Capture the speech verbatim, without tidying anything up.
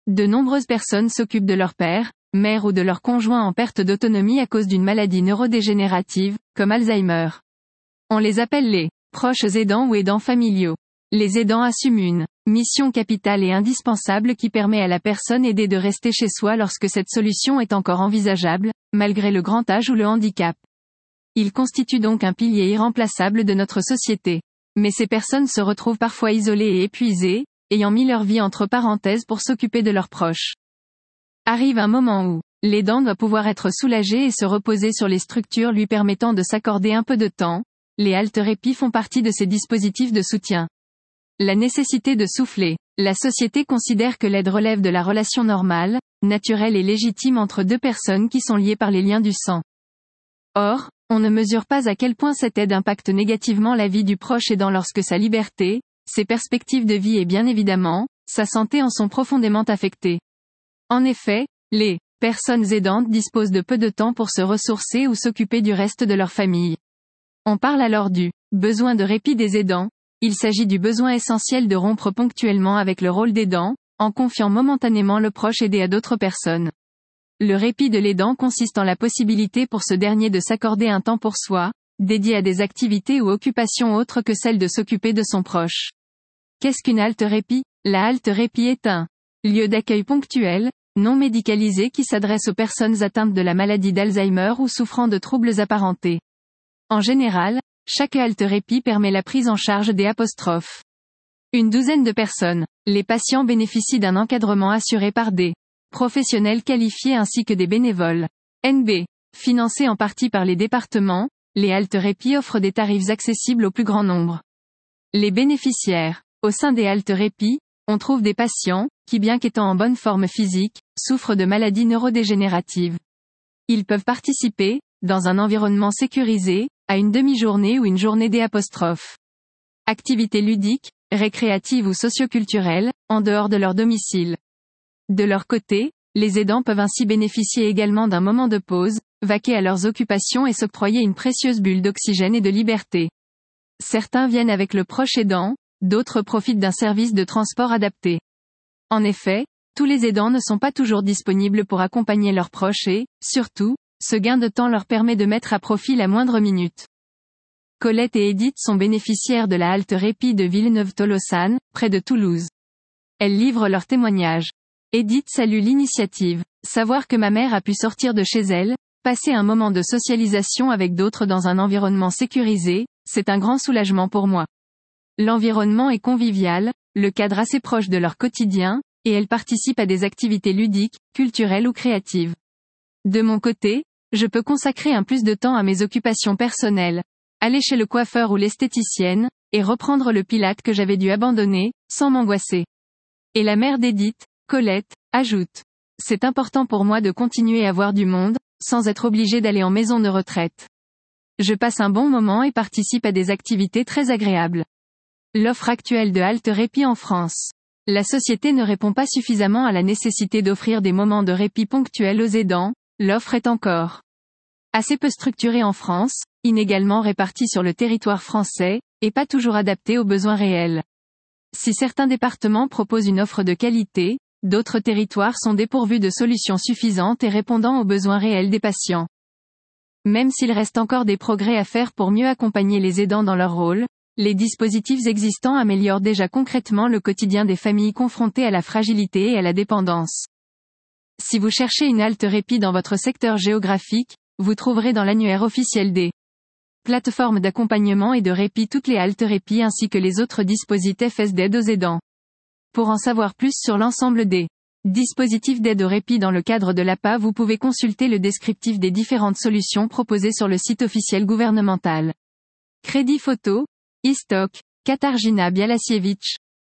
De nombreuses personnes s'occupent de leur père, mère ou de leur conjoint en perte d'autonomie à cause d'une maladie neurodégénérative, comme Alzheimer. On les appelle les proches aidants ou aidants familiaux. Les aidants assument une mission capitale et indispensable qui permet à la personne aidée de rester chez soi lorsque cette solution est encore envisageable, malgré le grand âge ou le handicap. Ils constituent donc un pilier irremplaçable de notre société. Mais ces personnes se retrouvent parfois isolées et épuisées, ayant mis leur vie entre parenthèses pour s'occuper de leurs proches. Arrive un moment où l'aidant doit pouvoir être soulagé et se reposer sur les structures lui permettant de s'accorder un peu de temps. Les haltes-répit font partie de ces dispositifs de soutien. La nécessité de souffler. La société considère que l'aide relève de la relation normale, naturelle et légitime entre deux personnes qui sont liées par les liens du sang. Or, on ne mesure pas à quel point cette aide impacte négativement la vie du proche aidant lorsque sa liberté, ses perspectives de vie et bien évidemment, sa santé en sont profondément affectées. En effet, les personnes aidantes disposent de peu de temps pour se ressourcer ou s'occuper du reste de leur famille. On parle alors du besoin de répit des aidants. Il s'agit du besoin essentiel de rompre ponctuellement avec le rôle d'aidant, en confiant momentanément le proche aidé à d'autres personnes. Le répit de l'aidant consiste en la possibilité pour ce dernier de s'accorder un temps pour soi, dédié à des activités ou occupations autres que celle de s'occuper de son proche. Qu'est-ce qu'une halte-répit ? La halte-répit est un lieu d'accueil ponctuel, non médicalisé qui s'adresse aux personnes atteintes de la maladie d'Alzheimer ou souffrant de troubles apparentés. En général, chaque halte-répit permet la prise en charge des apostrophes. Une douzaine de personnes. Les patients bénéficient d'un encadrement assuré par des professionnels qualifiés ainsi que des bénévoles. N B. Financés en partie par les départements, les halte-répit offrent des tarifs accessibles au plus grand nombre. Les bénéficiaires. Au sein des halte-répit, on trouve des patients, qui bien qu'étant en bonne forme physique, souffrent de maladies neurodégénératives. Ils peuvent participer, dans un environnement sécurisé, à une demi-journée ou une journée des apostrophes. Activités ludiques, récréatives ou socioculturelles, en dehors de leur domicile. De leur côté, les aidants peuvent ainsi bénéficier également d'un moment de pause, vaquer à leurs occupations et s'octroyer une précieuse bulle d'oxygène et de liberté. Certains viennent avec le proche aidant, d'autres profitent d'un service de transport adapté. En effet, tous les aidants ne sont pas toujours disponibles pour accompagner leurs proches et, surtout, ce gain de temps leur permet de mettre à profit la moindre minute. Colette et Edith sont bénéficiaires de la halte-répit de Villeneuve-Tolosane, près de Toulouse. Elles livrent leur témoignage. Edith salue l'initiative. Savoir que ma mère a pu sortir de chez elle, passer un moment de socialisation avec d'autres dans un environnement sécurisé, c'est un grand soulagement pour moi. L'environnement est convivial, le cadre assez proche de leur quotidien, et elle participe à des activités ludiques, culturelles ou créatives. De mon côté, je peux consacrer un plus de temps à mes occupations personnelles, aller chez le coiffeur ou l'esthéticienne, et reprendre le pilates que j'avais dû abandonner, sans m'angoisser. Et la mère d'Edith, Colette, ajoute. C'est important pour moi de continuer à voir du monde, sans être obligée d'aller en maison de retraite. Je passe un bon moment et participe à des activités très agréables. L'offre actuelle de halte-répit en France. La société ne répond pas suffisamment à la nécessité d'offrir des moments de répit ponctuels aux aidants, l'offre est encore assez peu structurée en France, inégalement répartie sur le territoire français, et pas toujours adaptée aux besoins réels. Si certains départements proposent une offre de qualité, d'autres territoires sont dépourvus de solutions suffisantes et répondant aux besoins réels des patients. Même s'il reste encore des progrès à faire pour mieux accompagner les aidants dans leur rôle, les dispositifs existants améliorent déjà concrètement le quotidien des familles confrontées à la fragilité et à la dépendance. Si vous cherchez une halte-répit dans votre secteur géographique, vous trouverez dans l'annuaire officiel des plateformes d'accompagnement et de répit toutes les halte-répit ainsi que les autres dispositifs d'aide aux aidants. Pour en savoir plus sur l'ensemble des dispositifs d'aide au répit dans le cadre de l'A P A, vous pouvez consulter le descriptif des différentes solutions proposées sur le site officiel gouvernemental. Crédit Photo, Istok, Katarzyna Białasiewicz.